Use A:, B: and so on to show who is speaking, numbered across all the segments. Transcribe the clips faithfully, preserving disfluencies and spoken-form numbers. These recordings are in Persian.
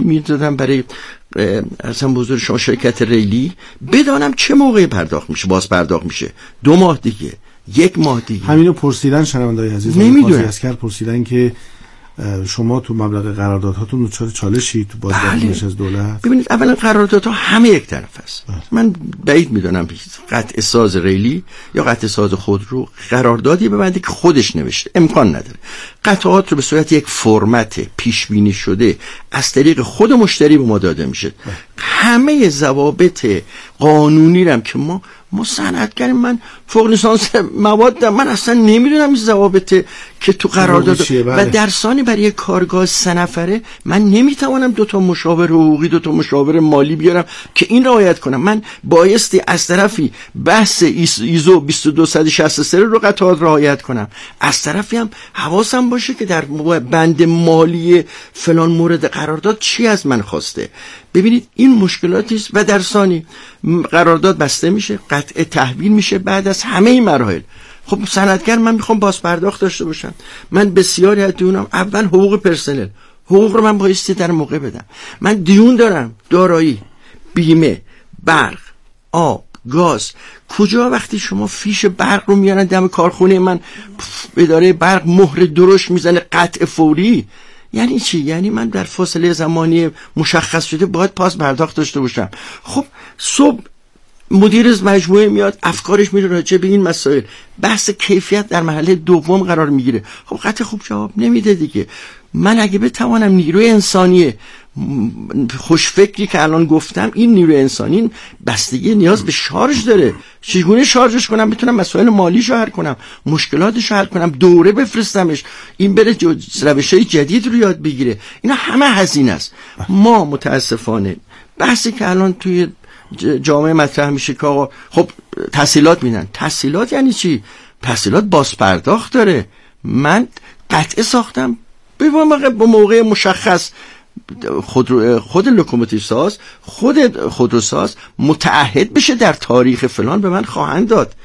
A: میدادم برای اصلا بزرگ شما شرکت ریلی، بدانم چه موقع پرداخت میشه، باز پرداخت میشه، دو ماه دیگه، یک ماه دیگه.
B: همینو پرسیدن شنونده‌های عزیز،
A: نمیدونم
B: اسکر پرسیدن که شما تو مبلغ قراردادهاتون دچار چالشی تو بازداشت از دولت؟
A: ببینید اولا قراردادها همه یک طرف است. بله. من بعید میدونم قطع ساز ریلی یا قطع ساز خودرو قراردادی ببنده که خودش نوشته، امکان نداره. قطعات رو به صورت یک فرمت پیش بینی شده از طریق خود مشتری به ما داده میشه. بله. همه ضوابط قانونی رم که ما ما صنعتگریم، من فوق لیسانس مواد دارم، من اصلا نمیدونم این ضوابط که تو قرارداد و در ثانی برای کارگاه سه نفره من نمیتوانم دو تا مشاور حقوقی، دو تا مشاور مالی بیارم که این رعایت کنم. من بایستی از طرفی بحث ایزو بیست و دو شصت و سه رو قطعات رعایت کنم، از طرفی هم حواسم باشه که در بند مالی فلان مورد قرارداد چی از من خواسته. ببینید این مشکلاتی است و در ثانی قرارداد بسته میشه، قطع تحویل میشه بعد از همه این مراحل. خب صنعتگر من میخوام باز پرداخت داشته باشم، من بسیاری از دیونم اول حقوق پرسنل، حقوق رو من بایستی در موقع بدم. من دیون دارم، دارایی، بیمه، برق، آب، گاز. کجا وقتی شما فیش برق رو میارن دم کارخونه من، اداره برق مهر درشت میزنه قطع فوری، یعنی چی؟ یعنی من در فاصله زمانی مشخص شده باید پاس پرداخت داشته باشم. خب صبح مدیر از مجموعه میاد، افکارش میره راجع به این مسائل، بحث کیفیت در مرحله دوم قرار میگیره. خب قطع خوب جواب نمیده دیگه. من اگه بتوانم نیروی انسانی خوشفکری که الان گفتم، این نیروی انسانی بستگی نیاز به شارژ داره، چگونه شارژش کنم، بتونم مسائل مالیش رو حل کنم، مشکلاتش رو حل کنم، دوره بفرستمش، این بره روش‌های جدید رو یاد بگیره. اینا همه هزینه است. ما متاسفانه بحثی که الان توی جامعه مطرح میشه که آقا خب تحصیلات میدن، تحصیلات یعنی چی؟ تحصیلات باز پرداخت داره. من قطعه ساختم به موقع به موقع مشخص، خود خود لوکوموتیو ساز، خود خودروساز متعهد بشه در تاریخ فلان به من خواهند داد.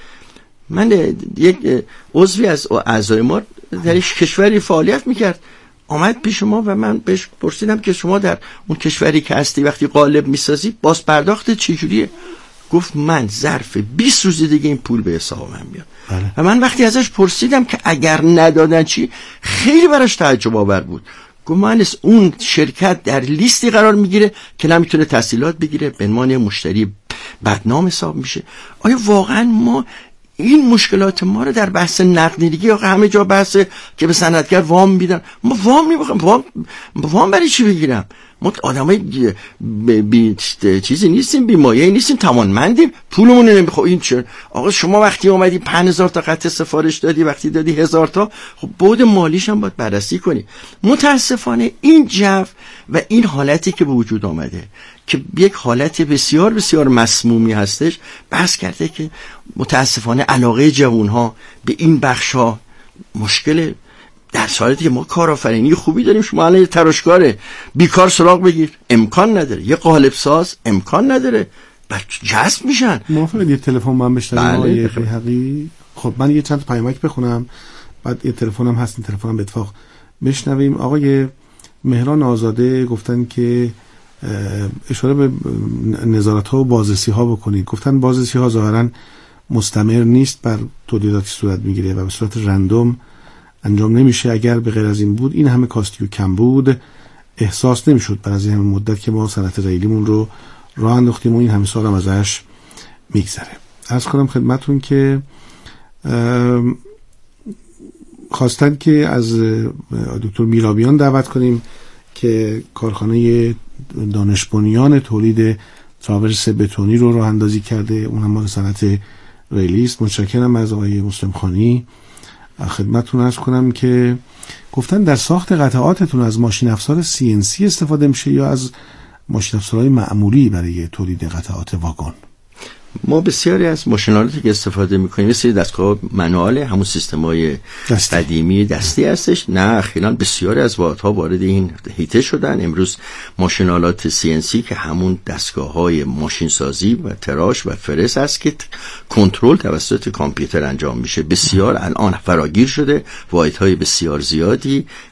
A: من یک عضوی از اعضای ما در یک کشوری فعالیت میکرد، آمد پیش ما و من بهش پرسیدم که شما در اون کشوری که هستی وقتی قالب میسازی باز پرداخت چجوریه؟ گفت من ظرف بیست روز دیگه این پول به حساب من میاد. بله. و من وقتی ازش پرسیدم که اگر ندادن چی، خیلی براش تعجب آور بود. گفت من اون شرکت در لیستی قرار میگیره که نمیتونه تحصیلات بگیره، به عنوان مشتری بدنام حساب میشه. آیا واقعا ما این مشکلات ما رو در بحث نقدینگی، آقا همه جا بحث که به صنعتگر وام میدن، ما وام نمیخوام، وام وام برای چی بگیرم؟ ما آدمای بی, بی چیزی نیستیم، بی مایه نیستیم، توانمندیم، پولمون رو نمیخوام. این چه آقا شما وقتی اومدی پنج هزار تا قطعه سفارش دادی، وقتی دادی هزار تا، خب بعد مالیش هم باید بررسی کنی. متاسفانه این جو و این حالتی که به وجود آمده که یک حالت بسیار بسیار مسمومی هستش، بحث کرده که متاسفانه علاقه جوانها به این بخشا مشکل، در صورتی که ما کارآفرینی خوبی داریم. شما الان تراشکاره بیکار سراغ بگیر، امکان نداره. یه قالب ساز امکان نداره، بعد جذب میشن.
B: موافقید یه تلفن من بشنویم آقای بیهقی؟ خب من یه چند پیامک بخونم، بعد یه تلفنم هست، این تلفنم به اتفاق بشنویم. آقای مهران آزاده گفتن که اشاره به نظارت ها و بازرسی ها بکنید. گفتن بازرسی ها ظاهرا مستمر نیست، بر تولیداتی صورت میگیره و به صورت رندوم انجام نمیشه. اگر به غیر از این بود این همه کاستی و کم بود احساس نمیشد بعد از این همه مدت که ما صنعت ریلیمون رو راه انداختیم و این همه سال هم ازش میگذره. عرض کنم خدمتون که خواستن که از دکتر میرابیان دعوت کنیم که کارخانه دانش بنیان تولید تراورس بتونی رو راه اندازی کرده، اون هم مال صنعت ریلی است. متشکرم از آقای مسلم خانی. خدمتتون عرض کنم که گفتن در ساخت قطعاتتون از ماشین افزار سی ان سی استفاده میشه یا از ماشین افزارهای معمولی برای تولید قطعات واگن؟
A: ما بسیاری از ماشینالاتی که استفاده میکنیم مثل دستگاه منوال، همون سیستم‌های قدیمی دستی هستش. نه اخیراً بسیاری از واحدها وارد این هیته شدن. امروز ماشینالات سی ان سی که همون دستگاه‌های ماشین سازی و تراش و فرس هست که کنترل توسط کامپیوتر انجام میشه، بسیار الان فراگیر شده، واحدهای بسیار زیادی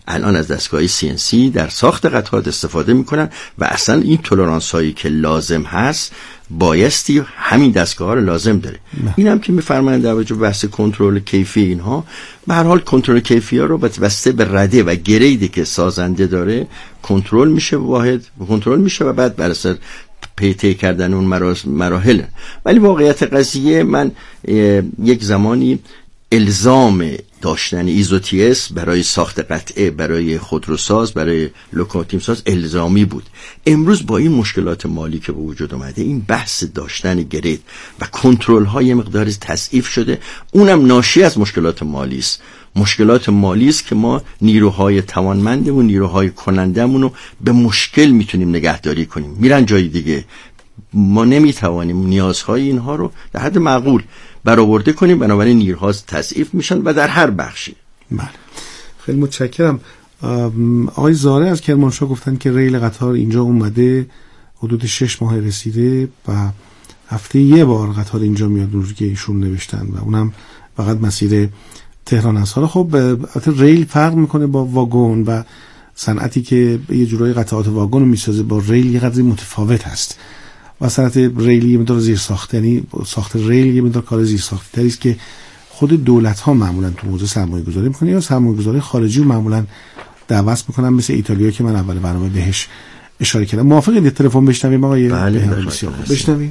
A: الان از دستگاه سی ان سی در ساخت قطعات استفاده میکنن و اصلا این تولرانس هایی که لازم هست بایستی همین دستگاه ها رو لازم داره. این هم که میفرمایند در وجه بحث کنترل کیفی اینها، به هر حال کنترل کیفی ها رو بسته به رده و گریدی که سازنده داره کنترل میشه، واحد کنترل میشه و بعد بر اساس پیته کردن اون مراحل. ولی واقعیت قضیه من یک زمانی الزام داشتن ایزو تی اس برای ساخت قطعه برای خودروساز، برای لوکوموتیو ساز الزامی بود. امروز با این مشکلات مالی که به وجود اومده، این بحث داشتن گرید و کنترل های مقداری تضعیف شده، اونم ناشی از مشکلات مالی است. مشکلات مالی است که ما نیروهای توانمندمون، نیروهای کنندمون رو به مشکل میتونیم نگهداری کنیم، میرن جای دیگه. ما نمیتوانیم نیازهای اینها رو در حد معقول برآورده کنیم، بنابراین نیروها تضعیف میشن و در هر بخشی.
B: بله، خیلی متشکرم. آقای زاره از کرمانشاه گفتن که ریل قطار اینجا اومده حدود شش ماه رسیده و هفته یه بار قطار اینجا میاد، روزی که ایشون نوشتن، و اونم فقط مسیر تهران است. حالا خب ریل فرق میکنه با واگن و صنعتی که یه جورای قطعات واگن رو میسازه با ریل یه قدری متفاوت هست و صنعت ریلی یه مقدار زیر ساخت، یعنی ساخت ریل یه مقدار کار زیر ساختی تری است که خود دولت ها معمولا تو حوزه سرمایه گذاری میکنن یا سرمایه گذاری خارجی رو معمولا دعوت میکنن، مثل ایتالیا که من اول برنامه بهش اشاره کردم. موافقید تلفن بشنویم آقای؟
A: بله
B: بشنویم.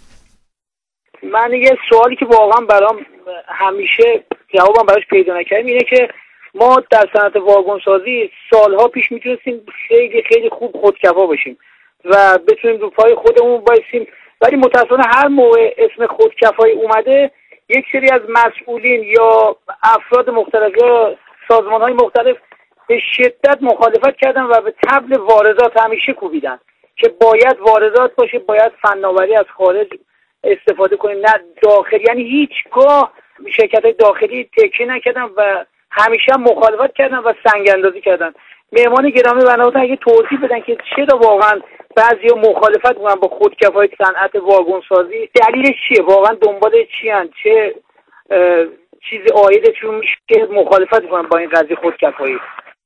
C: من یه سوالی که واقعا برام همیشه جوابم براش پیدا نکردم اینه که ما در صنعت واگن سازی سالها پیش میتونستیم خیلی خیلی خوب خودکفا بشیم و بتونیم رو پای خودمون بایستیم، ولی متأسفانه هر موقع اسم خودکفایی اومده یک سری از مسئولین یا افراد مختلف یا سازمان‌های مختلف به شدت مخالفت کردن و به طبل واردات همیشه کوبیدن که باید واردات باشه، باید فناوری از خارج استفاده کنیم، نه داخل. یعنی هیچگاه شرکت‌های داخلی تکیه نکردن و همیشه مخالفت کردن و سنگ اندازی کردن. مهمان گرامی بنابراین اگه توضیح بدن که چرا واقعا بعضیا مخالفت میکنن با خودکفایی صنعت واگن سازی، دلیلش چیه؟ واقعا دنبال چی ان؟ چه چیزی عایدشون میشه که مخالفت میکنن با این قضیه خودکفایی؟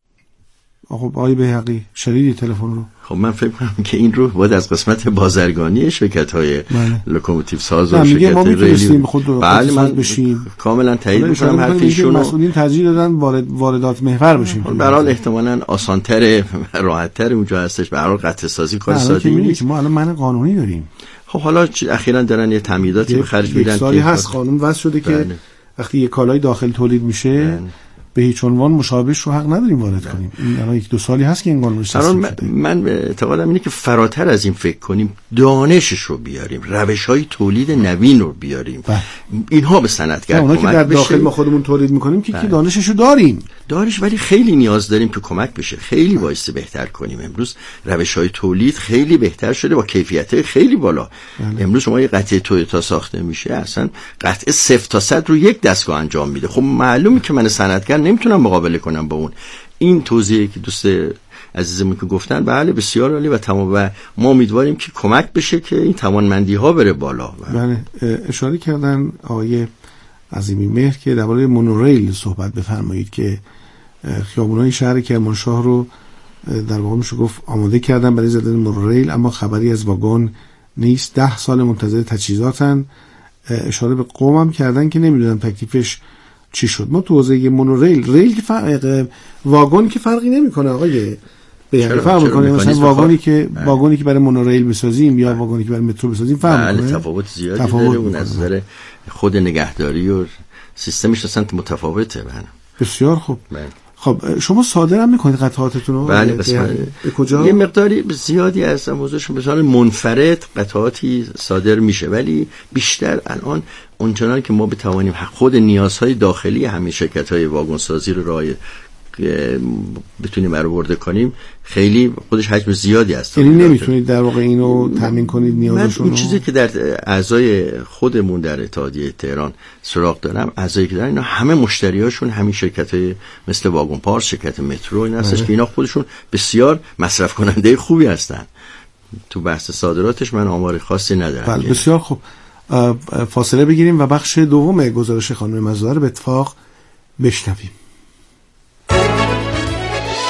B: خب آقای بیهقی شنیدی تلفن رو؟
A: خب من فکر کنم که این رو باید از قسمت بازرگانی شرکت‌های لوکوموتیو ساز و شرکت ریلی
B: خود
A: بله من
B: بشیم.
A: کاملا تایید می‌کنم حرف ایشون.
B: مسئولین ترجیح دادن وارد واردات محور بشیم.
A: به هر حال احتمالاً آسان‌تر راحت‌تر اونجا هستش. به هر حال قطع سازی کار ساده نیست.
B: ما الان من قانونی داریم.
A: خب حالا اخیراً دارن یه تمهیداتی به خرج میدن که
B: سالی هست قانون وضع شده که وقتی یه کالای داخل تولید میشه به هیچ عنوان مشابهش رو حق نداریم وارد ده. کنیم. این الان یک دو سالی هست که این قانون تصویب شده.
A: من اعتقادم اینه که فراتر از این فکر کنیم، دانشش رو بیاریم، روش‌های تولید نوین رو بیاریم، ده. اینها به صنعتگر کمک بشه.
B: که در داخل ما خودمون تولید می‌کنیم که, که دانشش رو داریم.
A: دارش ولی خیلی نیاز داریم که کمک بشه، خیلی وایسه بهتر کنیم. امروز روش‌های تولید خیلی بهتر شده با کیفیت خیلی بالا. بله. امروز شما یه قطعه تویوتا ساخته میشه، اصلا قطعه صفر تا صد رو یک دستگاه انجام میده. خب معلومه که من صنعتگر نمیتونم مقابله کنم با اون. این توضیحی که دوست عزیزمون که گفتن بله بسیار عالی و تمام و ما امیدواریم که کمک بشه که این توانمندی ها بره بالا.
B: بله اشاره کردن آقای عظیمی مهر که درباره مونوریل صحبت بفرمایید که خیابون‌های شهر کرمانشاه رو در واقع میشه گفت آماده کردن برای زدن مونوریل، اما خبری از واگن نیست. ده سال منتظر تجهیزاتن. اشاره به قومم کردن که نمیدونم تکلیفش چی شد. ما تو حوزه مونوریل ریل که فرق واگن که فرقی نمیکنه آقای بیهقی، فرق میکنه مثلا واگنی که واگنی که برای مونوریل بسازیم یا واگنی که برای مترو بسازیم فرق میکنه.
A: تفاوت زیادی داره اون از نظر خود نگهداری و سیستمش اصلا متفاوته. بله
B: بسیار خوب. بله. خب شما صادر هم میکنید قطعاتتون رو؟
A: بله به کجا؟ یه مقداری زیادی از موضوعش به صورت منفرد قطعاتی صادر میشه، ولی بیشتر الان اونچنان که ما بتوانیم خود نیازهای داخلی همین شرکت‌های واگن سازی رو رعایت بتونیم برآورده کنیم، خیلی خودش حجم زیادی است.
B: یعنی نمیتونید در واقع اینو تامین کنید نیازشون رو؟
A: من چیزی که در اعضای خودمون در اتحادیه تهران سراغ دارم، اعضایی که دارن اینا همه مشتریاشون همین شرکت‌های مثل واگن پارس، شرکت مترو این هستش که اینا خودشون بسیار مصرف کننده خوبی هستن. تو بحث صادراتش من آمار خاصی ندارم.
B: بله بسیار خوب. فاصله بگیریم و بخش دوم گزارش خانم مزار به اتفاق بشنویم.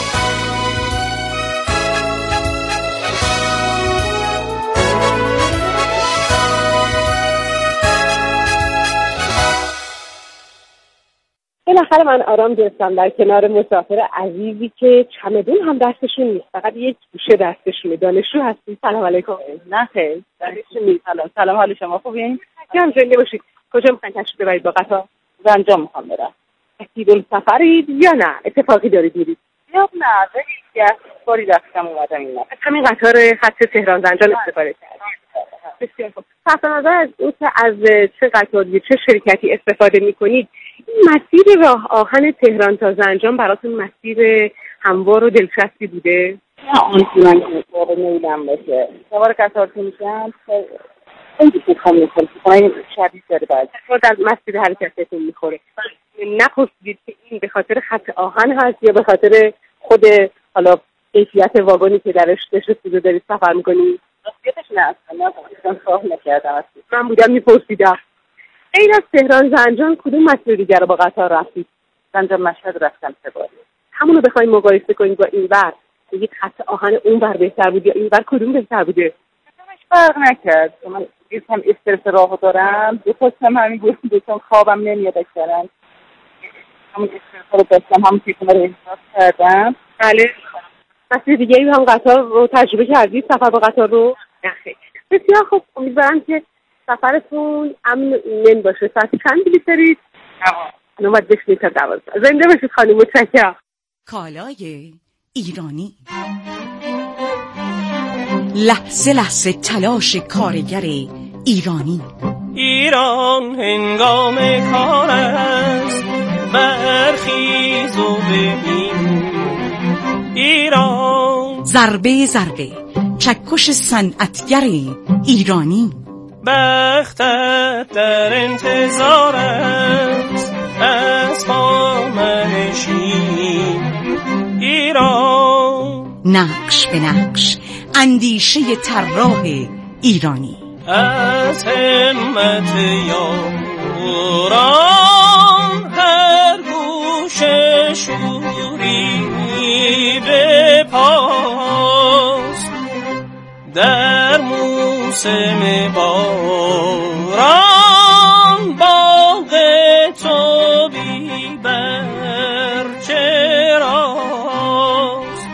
D: بالاخره من آرام دستم در کنار مسافر عزیزی که چمدون هم دستشون نیست، فقط یک گوشه دستشونه. دانشجو هستی؟ سلام علیکم.
E: نه خیر دانشجو نیست. سلام سلام، حال شما خوبین؟
D: جان زنده باشید. کجا میخواین تشریف ببرید با قطار؟
E: زنجان میخوام برم.
D: اکیدون سفرید یا نه اتفاقی دارید میرید؟
E: یا نه دیگه باری رفتم اومدم این
D: از همین قطار خط تهران زنجان استفاده کردید. بسیار خوب. صرف نظر از اون که از چه قطاری چه شرکتی استفاده میکنید، این مسیر راه آهن تهران تا زنجان براتون مسیر هموار و دلچسبی بوده؟
E: نه آنچنان که واقعا نیدم باشه. سوار قطار که میشم خیلی بخوام میکنم این شدید داره بعد
D: در مسیر حرکتتون میخوره. نپرسیدید که این به خاطر خط آهن هست یا به خاطر خود حالا کیفیت واگنی که درش نشسته دارید سفر میکنید؟
E: راستیتش نه اصلا نه خواه نکردم اصلا.
D: من بودم میپرسیدم. غیر از تهران زنجان کدوم مسیر دیگر رو با قطار رفتید؟
E: زنجان مشهد رفتم سه بار.
D: همونو بخواید مقایسه کنید با این ور، بگید خط آهن اون ور بهتر بود یا این ور کدوم بهتر بوده؟
E: فرق نکرد. من هم استرس راهو دارم، دو تاستم همین بود، دو تام خوابم نمیاد اکثرا. همون استرس رو داشتم، همون پیشم رو احساس کردم.
D: بله. مسیر دیگه هم قطار رو تجربه کردید؟ سفر با قطار رو؟ نه خیلی. بسیار خوب، امیدوارم که سفرتون امن ایمن باشه. ساعت چند بلیط دارید؟ الان باید بشنید تا دوازده. زنده باشید خانم، متشکرم.
F: کالای ایرانی، لحظه لحظه تلاش کارگر ایرانی.
G: ایران هنگام کار است، برخیز و ببین ایران.
F: ضربه ضربه چکش صنعتگر ایرانی.
G: بختت در انتظار است از پا منشین ایران.
F: نقش به نقش اندیشه طراح ایرانی.
G: از همت یاران هر گوشه شوری به پاست، در موسم باران باغ تو بی برچراست.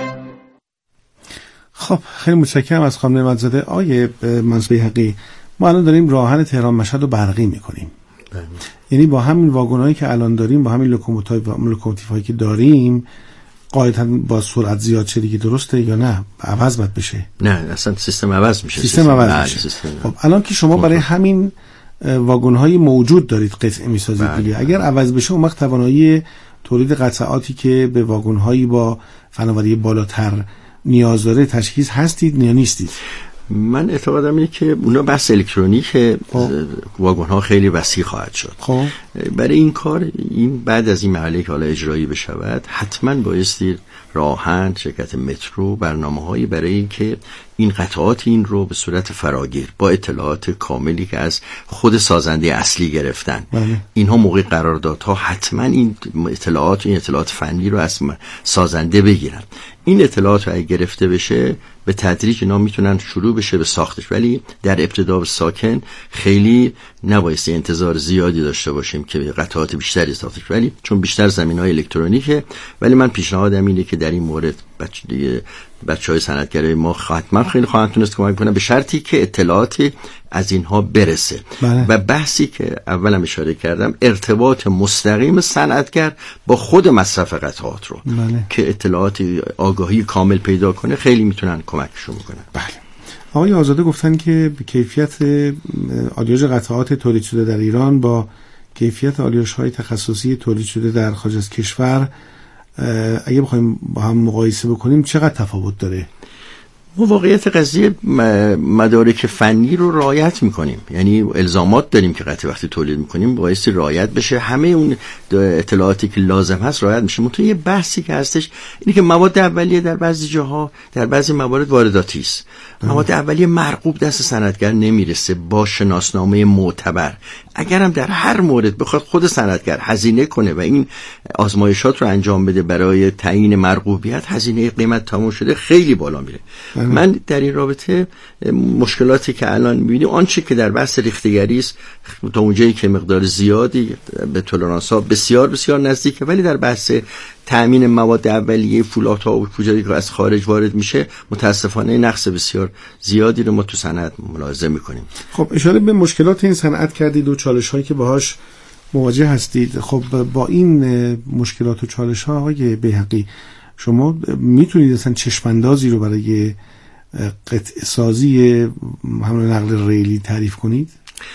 B: خب خیلی متشکرم از خانم نعمت‌زاده. آیه منصور بیهقی، ما الان داریم راهن تهران مشهد رو برقی میکنیم، یعنی با همین واگن‌هایی که الان داریم، با همین لوکوموتیوهایی که داریم، قاعدتاً با سرعت زیاد شه دیگه، درسته یا نه؟ عوض باید بشه.
A: نه اصلا سیستم عوض میشه.
B: سیستم عوض میشه. خب الان که شما برای همین واگن‌های موجود دارید قطعه میسازید دیگه، اگر عوض بشه اون وقت توانایی تولید قطعاتی که به واگن‌هایی با فناوری بالاتر نیاز داره تشخیص هستید یا نیستید؟
A: من اعتقادم اینه که اونا بس الکترونیک واگن ها خیلی وسیع خواهد شد.
B: خب
A: برای این کار، این بعد از این مرحله که حالا اجرایی بشود، حتما بایستی راهن، شرکت مترو برنامه‌هایی برای این که این قطعات این رو به صورت فراگیر با اطلاعات کاملی که از خود سازنده اصلی گرفتن، بله. اینها موقع قراردادها حتما این اطلاعات این اطلاعات فنی رو از سازنده بگیرن. این اطلاعات رو اگه گرفته بشه به تدریج اینا میتونن شروع بشه به ساختش، ولی در ابتدا به ساکن خیلی نبایستی انتظار زیادی داشته باشیم که قطعات بیشتری ساختش، ولی چون بیشتر زمینهای الکترونیکه. ولی من پیشنهادم اینه که در این مورد بچه دیگه بچهای صنعتگرای ما حتما خیلی خواهند تونست کمک کنن، به شرطی که اطلاعاتی از اینها برسه. بله. و بحثی که اولم اشاره کردم، ارتباط مستقیم صنعتگر با خود مصرف قطعات رو، بله. که اطلاعات آگاهی کامل پیدا کنه، خیلی میتونن کمکشون کنن.
B: بله. آقای آزاده گفتن که کیفیت آلیاژ قطعات تولید شده در ایران با کیفیت آلیاژهای تخصصی تولید شده در خارج از کشور اگه بخوایم با هم مقایسه بکنیم چقدر تفاوت داره؟
A: ما واقعیت قضیه مدارک فنی رو رعایت میکنیم، یعنی الزامات داریم که قطعه وقتی تولید میکنیم بایستی رعایت بشه، همه اون اطلاعاتی که لازم هست رعایت میشه. منتها یه بحثی که هستش اینه که مواد اولیه در بعضی جاها، در بعضی موارد وارداتی است. مواد اولیه مرغوب دست صنعتگر نمیرسه با شناسنامه معتبر. اگرم در هر مورد بخواد خود صنعتگر هزینه کنه و این آزمایشات رو انجام بده برای تعیین مرغوبیت، هزینه قیمت تمام شده خیلی بالا میره. من در این رابطه مشکلاتی که الان می‌بینیم آنچه که در بحث ریختگری است تا اونجایی که مقدار زیادی به تولرانس ها بسیار بسیار نزدیکه، ولی در بحث تأمین مواد اولیه فولادها و پوجایی که از خارج وارد میشه متاسفانه نقص بسیار زیادی رو ما تو صنعت ملاحظه میکنیم.
B: خب اشاره به مشکلات این صنعت کردید و چالش هایی که باهاش مواجه هستید. خب با این مشکلات و چالش ها آقای بیهقی شما میتونید اصلا چشماندازی رو برای قطع سازی همون نقل ریلی تعریف کنید؟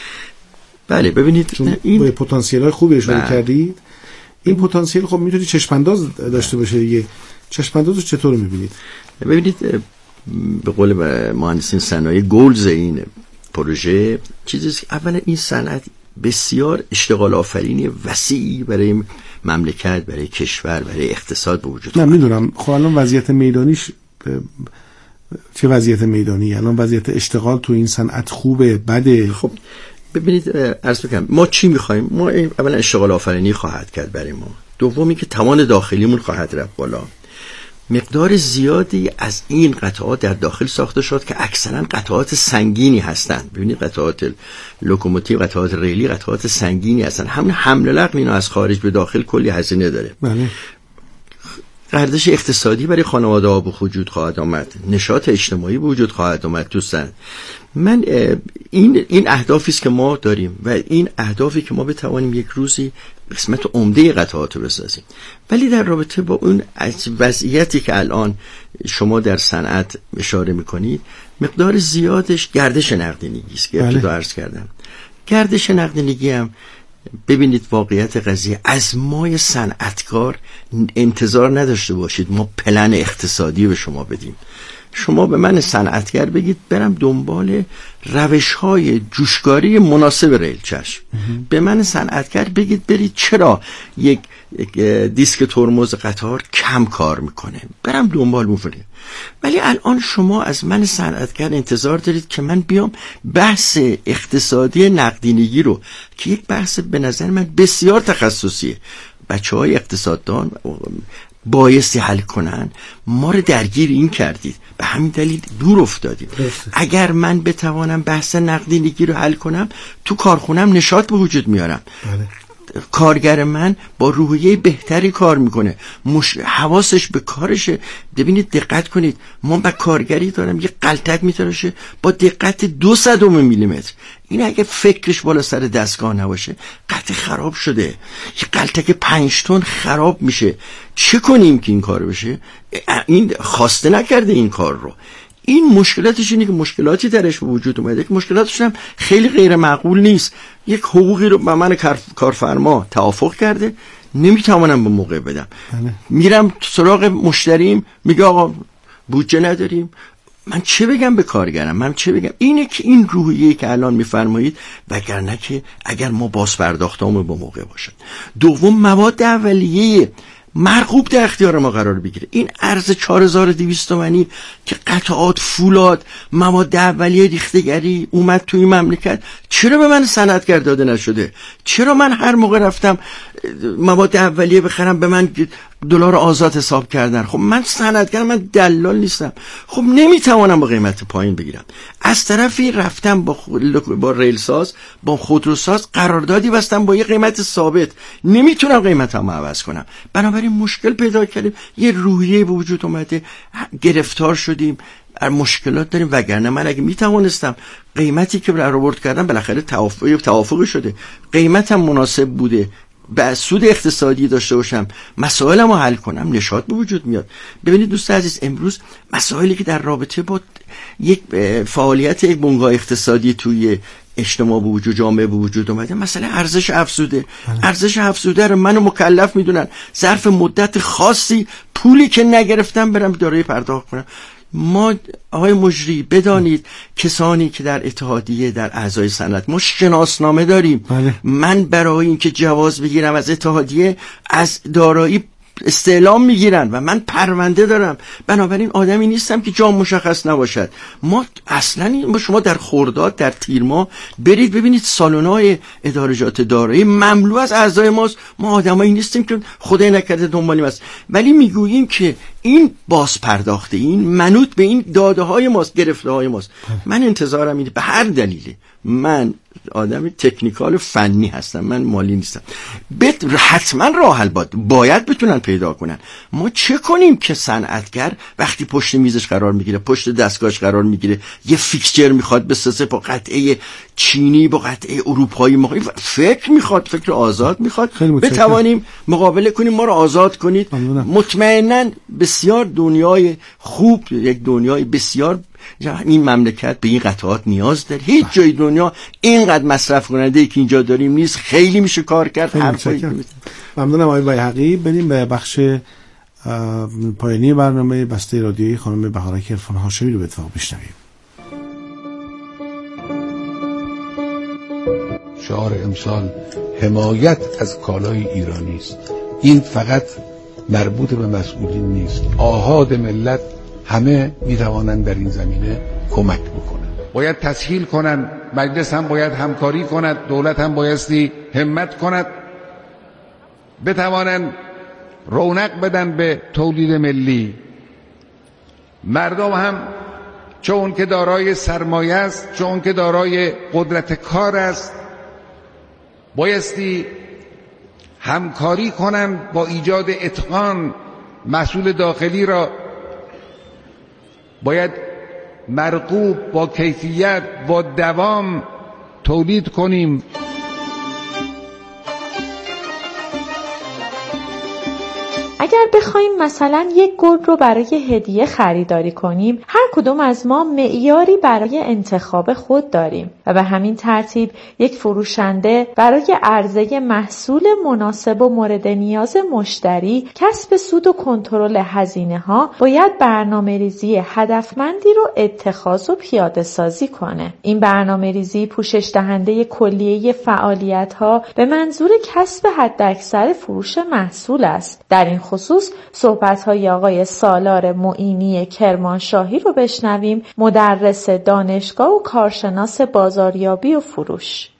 A: بله ببینید
B: چون این با پتانسیل های خوبی اشاره کردید، این پتانسیل خب میتونید چشمانداز داشته باشه دیگه. چشمانداز رو چطور میبینید؟
A: ببینید به قول مهندسین صنایع گلز این پروژه چیزیست که اولا این صنعت بسیار اشتغال آفرینی وسیعی برای مملکت، برای کشور، برای اقتصاد به وجود
B: نه میدونم. خب الان وضعیت میدانیش چه وضعیت میدانی؟ الان وضعیت اشتغال تو این صنعت خوبه بده؟
A: خب ببینید عرض می‌کنم ما چی می‌خوایم؟ ما اولا اشتغال آفرینی خواهد کرد برای ما. دومی که توان داخلیمون خواهد رفت بالا. مقدار زیادی از این قطعات در داخل ساخته شد که اکثرا قطعات سنگینی هستند. ببینید قطعات لوکوموتیو، قطعات ریلی قطعات سنگینی هستند. همین حمل و نقل اینا از خارج به داخل کلی هزینه داره.
B: بله.
A: گردش اقتصادی برای خانواده ها به وجود خواهد آمد، نشاط اجتماعی به وجود خواهد آمد تو صنعت. من این این اهدافی است که ما داریم و این اهدافی که ما بتوانیم یک روزی قسمت عمده قطعات رو بسازیم. ولی در رابطه با اون وضعیتی که الان شما در صنعت اشاره میکنید مقدار زیادش گردش نقدینگی است که ابتدا عرض کردم. گردش نقدینگی هم ببینید واقعیت قضیه از ما صنعتکار انتظار نداشته باشید ما پلن اقتصادی به شما بدیم. شما به من صنعتگر بگید برم دنبال روش‌های جوشکاری مناسب ریل چشم. به من صنعتگر بگید برید چرا یک, یک دیسک ترمز قطار کم کار میکنه، برم دنبال موفره. ولی الان شما از من صنعتگر انتظار دارید که من بیام بحث اقتصادی نقدینگی رو که یک بحث به نظر من بسیار تخصصیه، بچه‌های اقتصاددان بایستی حل کنن، ما رو درگیر این کردید، به همین دلیل دور افتادید. اگر من بتوانم بحث نقدینگی رو حل کنم تو کارخونم نشاط به وجود میارم. بله. کارگر من با روحیه بهتری کار میکنه، مش... حواسش به کارشه. ببینید دقت کنید، ما با کارگری دارم یه قلتک میتراشه با دقت دو صدم میلیمتر. این اگه فکرش بالا سر دستگاه نباشه قطع خراب شده، یه قلتک پنج تن خراب میشه. چه کنیم که این کار بشه؟ این خواسته نکرده این کار رو. این مشکلاتش اینه که مشکلاتی درش به وجود اومده که مشکلاتش هم خیلی غیر معقول نیست. یک حقوقی رو با من کارفرما توافق کرده نمیتوانم به موقع بدم. بله. میرم سراغ مشتریم میگه آقا بودجه نداریم. من چه بگم به کارگرم؟ من چه بگم؟ اینه که این روحیه‌ای که الان میفرمایید، وگرنه که اگر ما باز پرداختامون به موقع باشد. دوم مواد اولیه مرغوب در اختیار ما قرار بگیره. این ارز چهار هزار و دویست تومانی که قطعات فولاد مواد اولیه ریختگری اومد توی مملکت چرا به من صنعتگر داده نشده؟ چرا من هر موقع رفتم مواد اولیه بخرم به من دلار آزاد حساب کردن؟ خب من صنعتگر، من دلال نیستم. خب نمیتوانم با قیمت پایین بگیرم. از طرفی رفتم با با ریل ساز، با خودروساز قراردادی بستم با یه قیمت ثابت، نمیتونم قیمتمو عوض کنم. بنابراین مشکل پیدا کردیم، یه روحیه به وجود اومده، گرفتار شدیم، مشکلات داریم. وگرنه من اگه میتوانستم قیمتی که برآورد کردم بالاخره توافق توافق شده، قیمتم مناسب بوده، به سود اقتصادی داشته باشم، مسائلمو حل کنم، نشاط به وجود میاد. ببینید دوست عزیز، امروز مسائلی که در رابطه با یک فعالیت یک بنگاه اقتصادی توی اجتماع به وجود، جامعه به وجود اومده، مثلا ارزش افزوده. ارزش افزوده رو منو مکلف میدونن ظرف مدت خاصی پولی که نگرفتم برم دارایی پرداخت کنم. ما آقای مجری بدانید کسانی که در اتحادیه، در اعضای صنعت ما شناسنامه داریم. بله. من برای اینکه جواز بگیرم از اتحادیه از دارایی استعلام میگیرن و من پرونده دارم. بنابراین آدمی نیستم که جام مشخص نباشد. ما اصلا شما در خرداد در تیر ماه برید ببینید سالن‌های ادارجات دارایی مملو از اعضای ماست. ما آدمایی نیستیم که خدای نکرده دنبالیم است، ولی میگوییم که این باز پرداخته، این منوط به این داده های ماست، گرفته های ماست. من انتظارم اینه به هر دلیلی، من آدم تکنیکال فنی هستم، من مالی نیستم، بت حتما راه حل باید باید بتونن پیدا کنن. ما چه کنیم که صنعتگر وقتی پشت میزش قرار میگیره، پشت دستگاهش قرار میگیره، یه فیکسچر میخواد بسازه با قطعه چینی با قطعه اروپایی، ما فکر میخواد، فکر آزاد میخواد، بتوانیم مقابله کنیم، ما رو آزاد کنید. مطمئنا بسیار دنیای خوب، یک دنیای بسیار، این مملکت به این قطعات نیاز داره. هیچ جای دنیا اینقدر مصرف کننده ای که اینجا داریم نیست. خیلی میشه کار کرد.
B: ممنونم آقای بیهقی. بریم به بخش پایانی برنامه بسته رادیویی خانم بهارک عرفان هاشمی رو به اتفاق بشنویم.
H: شعار امسال حمایت از کالای ایرانی است. این فقط مربوط به مسئولین نیست، آحاد ملت همه میتوانند در این زمینه کمک بکنند. باید تسهیل کنند، مجلس هم باید همکاری کند، دولت هم بایستی همت کند، بتوانند رونق بدن به تولید ملی. مردم هم چون که دارای سرمایه است، چون که دارای قدرت کار است، بایستی همکاری کنند با ایجاد اتقان. محصول داخلی را باید مرغوب، با کیفیت، با دوام تولید کنیم.
I: اگر بخوایم مثلا یک گرگ رو برای هدیه خریداری کنیم، هر کدوم از ما معیاری برای انتخاب خود داریم و به همین ترتیب یک فروشنده برای عرضه محصول مناسب و مورد نیاز مشتری، کسب سود و کنترل هزینه ها باید برنامه ریزی هدفمندی رو اتخاذ و پیاده سازی کنه. این برنامه ریزی پوشش دهنده کلیه فعالیت ها به منظور کسب حداکثر فروش محصول است. در این خصوص صحبت‌های آقای سالار معینی کرمانشاهی رو بشنویم، مدرس دانشگاه و کارشناس بازاریابی و فروش.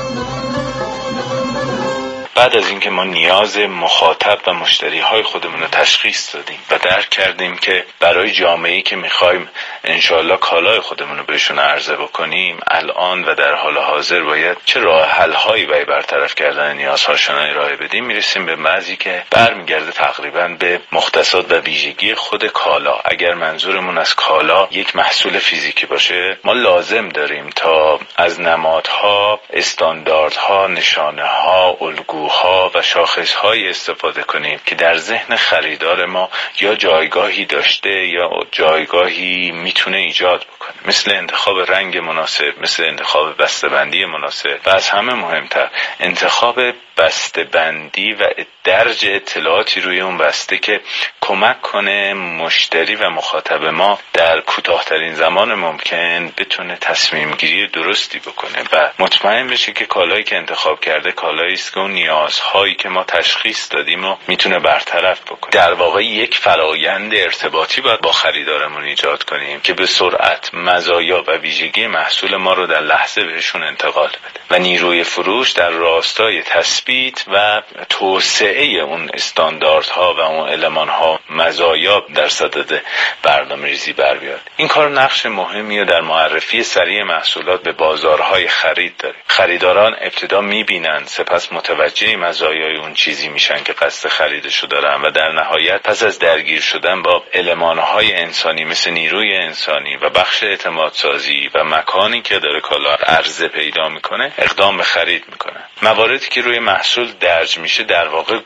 J: بعد از اینکه ما نیاز مخاطب و مشتری های خودمون رو تشخیص دادیم و درک کردیم که برای جامعه‌ای که میخوایم انشالله کالای خودمون رو بهشون عرضه بکنیم، الان و در حال حاضر باید چه راه حل هایی برای برطرف کردن نیازهاشون ارائه بدیم، میرسیم به بعضی که برمیگرده تقریبا به مختصات و ویژگی خود کالا. اگر منظورمون از کالا یک محصول فیزیکی باشه، ما لازم داریم تا از نمادها، استانداردها، نشانه‌ها، الگو ها و شاخص‌های استفاده کنیم که در ذهن خریدار ما یا جایگاهی داشته یا جایگاهی میتونه ایجاد بکنه، مثل انتخاب رنگ مناسب، مثل انتخاب بسته‌بندی مناسب و از همه مهمتر انتخاب بسته‌بندی و درج اطلاعاتی روی اون بسته که کمک کنه مشتری و مخاطب ما در کوتاه‌ترین زمان ممکن بتونه تصمیم گیری درستی بکنه و مطمئن بشه که کالایی که انتخاب کرده کالایی است که اون نیازهایی که ما تشخیص دادیم رو میتونه برطرف بکنه. در واقع یک فرایند ارتباطی باید با خریدارمون ایجاد کنیم که به سرعت مزایا و ویژگی محصول ما رو در لحظه بهشون انتقال بده و نیروی فروش در راستای تثبیت و توسعه اون استانداردها و اون المانها مزایا در صدد برنامه‌ریزی بر بیاد. این کار نقش مهمی در معرفی سریع محصولات به بازارهای خرید داره. خریداران ابتدا میبینن، سپس متوجه مزایای اون چیزی میشن که قصد خریدشو دارن و در نهایت پس از درگیر شدن با المانهای انسانی مثل نیروی انسانی و بخش اعتماد سازی و مکانی که داره کالا عرضه پیدا میکنه اقدام به خرید میکنه. مواردی که روی محصول درج میشه در واقع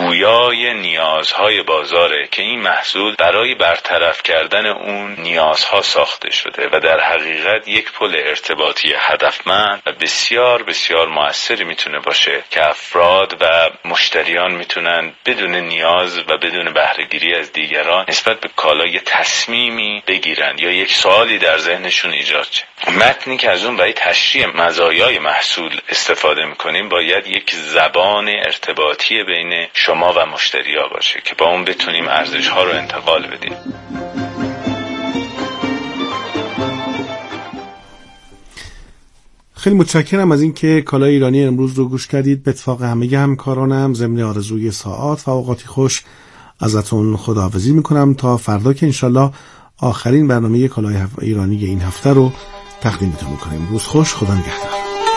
J: گویای نیازهای بازاره که این محصول برای برطرف کردن اون نیازها ساخته شده و در حقیقت یک پل ارتباطی هدفمند و بسیار بسیار موثری میتونه باشه که افراد و مشتریان میتونن بدون نیاز و بدون بهره‌گیری از دیگران نسبت به کالای تصمیمی بگیرن یا یک سوالی در ذهنشون ایجاد شه. متنی که از اون برای تشریح مزایای محصول استفاده میکنیم باید یک زبان ارتباطی بین شما و مشتریا باشه که با اون بتونیم ارزش‌ها رو انتقال بدیم.
B: خیلی متشکرم از اینکه کالای ایرانی امروز رو گوش کردید. به اتفاق همه همکارانم ضمن آرزوی ساعات و اوقاتی خوش ازتون خداحافظی میکنم تا فردا که انشالله آخرین برنامه کالای ایرانی این هفته رو تقدیمتون میکنیم. روز خوش، خدا نگهدار.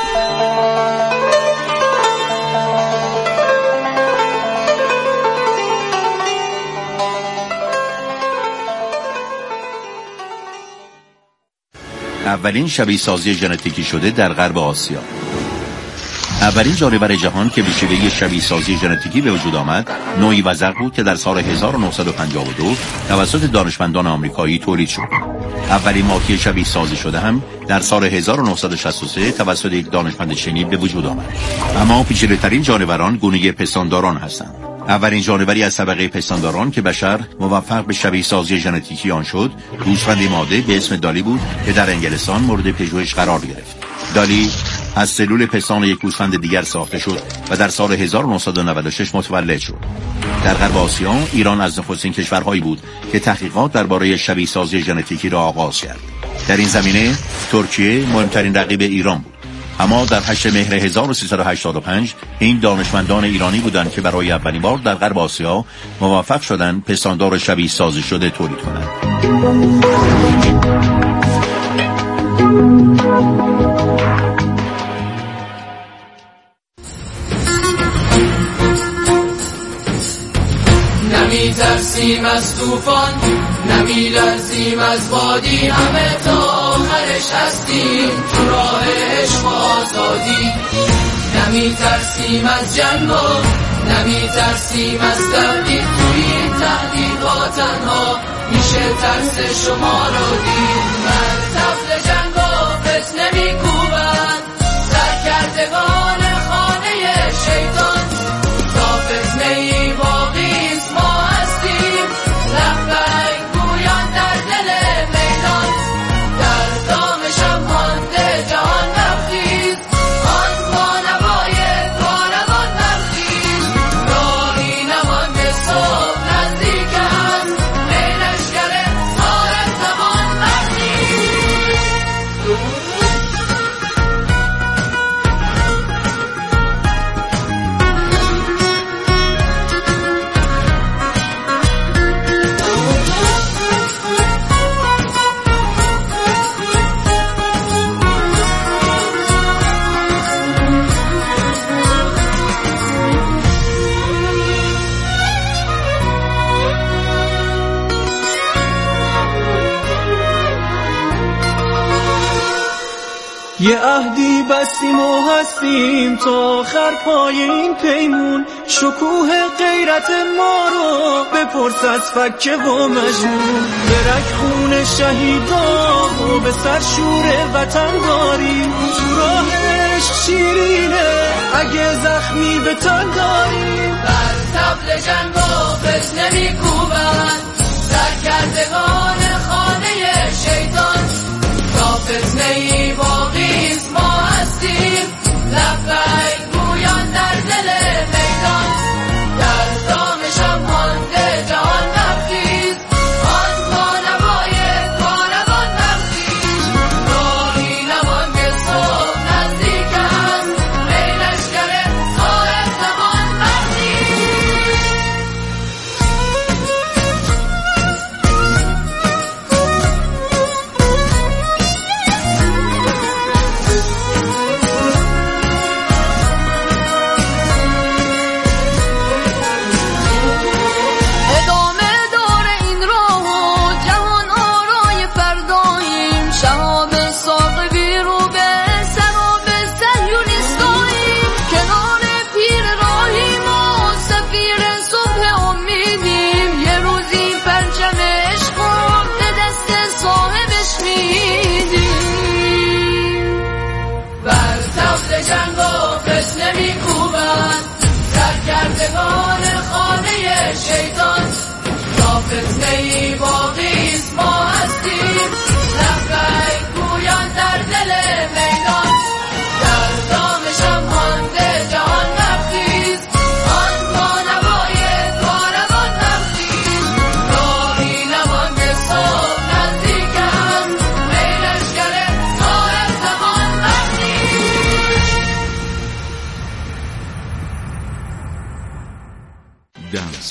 K: اولین شبیه سازی ژنتیکی شده در غرب آسیا. اولین جانور جهان که به شیوه شبیه سازی ژنتیکی به وجود آمد نوعی وزغ بود که در سال هزار و نهصد و پنجاه و دو توسط دانشمندان آمریکایی تولید شد. اولین ماهی شبیه سازی شده هم در سال هزار و نهصد و شصت و سه توسط یک دانشمند چینی به وجود آمد. اما پیچیده‌ترین جانوران گونه پستانداران هستند. اولین جانوری از طبقه پستانداران که بشر موفق به شبیه سازی ژنتیکی آن شد، گوسفند ماده به اسم دالی بود که در انگلستان مورد پژوهش قرار گرفت. دالی از سلول پستان یک گوسفند دیگر ساخته شد و در سال هزار و نهصد و نود و شش متولد شد. در غرب آسیا ایران از نخستین کشورهایی بود که تحقیقات درباره شبیه سازی ژنتیکی را آغاز کرد. در این زمینه ترکیه مهمترین رقیب ایران بود. اما در هشت مهر هزار و سیصد و هشتاد و پنج این دانشمندان ایرانی بودند که برای اولین بار در غرب آسیا موفق شدند پستاندار شبیه سازی شده تولید کنند.
L: نمی ترسیم از طوفان، نمی لرزیم از وادی، همه تا آخرش هستیم تو راه عشق و آزادی. نمی ترسیم از جنگ و نمی ترسیم از تردید، توی این تهدیدها تنها میشه ترس شما رو دید. من طفل جنگ و فتنه میکوبن، سرکردگان خانه شیطان، تا فتنه ای باقیست ما هستیم، لبک گویان در دل میدان، در دامشم مانده جهان نفخیز، آن بانوای بانوان نفخیز، راهی نمانده صبح نزدیک هست، ای لشکر تارک زمان برخیز.
G: یه عهدی بستیم و هستیم تا آخر پای این پیمون، شکوه غیرت ما رو بپرس از فکه و مجنون، برک خون شهیدا و به سر شور وطن داریم، تو راهش شیرینه اگه زخمی به تن داریم.
L: بر طبل جنگ و فتنه میکوبن، سرکردگان خانه شیطان، تا فتنه ای باقیست ما هستیم، لبک گویان در دل میدان، در دامشم مانده جهان نفخیز، آن بانوای بانوان نفخیز، راهی نمانده صبح نزدیک هست، ای لشکر تارک زمان برخیز.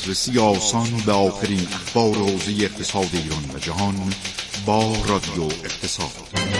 M: دسترسی آسان به آخرین اخبار حوزه اقتصاد ایران و جهان با رادیو اقتصاد.